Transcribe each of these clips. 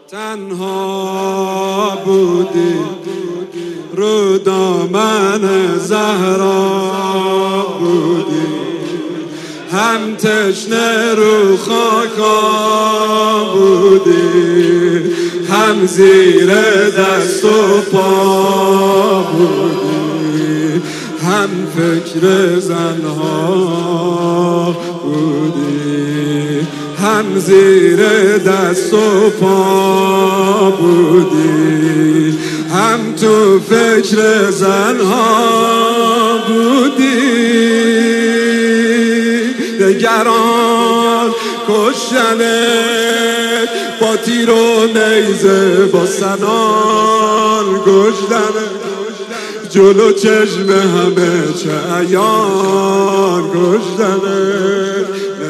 تنها بودی رو دامن زهرا بودی، هم تشنه رو خاکا بودی، هم زیر دست و پا بودی، هم فکر زنها بودی، هم زیر دست و پا بودی، هم تو فکر زنها بودی. دگران کشتنت با تیر و نیزه، با سنان کشتنت جلو چشم همه چه عیان کشتنت.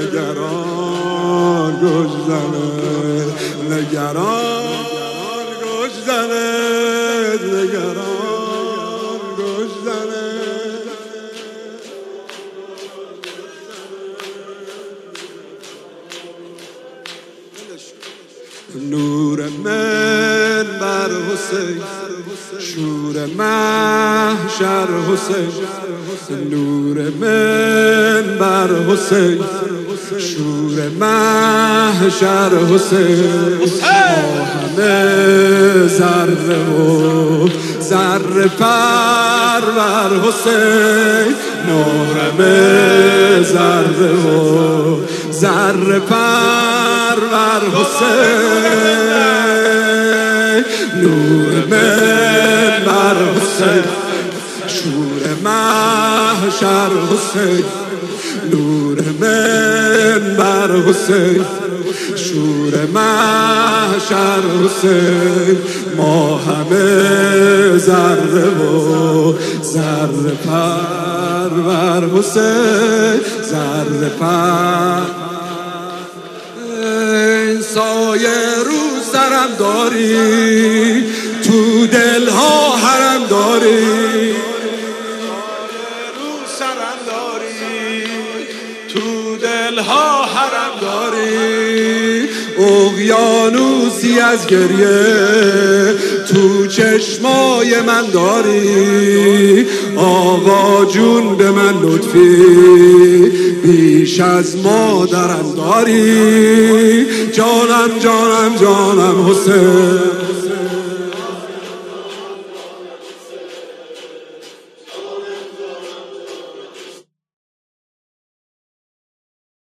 نگران کشتنت، نگران کشتنت، نگران کشتنت. نور من بر حسین، شور محشر حسین. نور من بر حسین، شور محشر حسین. ما همه ذره و ذره پرور حسین، ما همه ذره و ذره پرور حسین. نور من بر حسین، شور محشر حسین. نور من بر حسین، شور محشر حسین. ما همه ذره و ذره پرور حسین، ذره پرور. سایه رو سرم داری، تو دلها حرم داری. دلها حرم داری، اقیانوسی از گریه تو چشمای من داری. آقا جون به من لطفی بیش از مادرم داری. جانم جانم جانم حسین.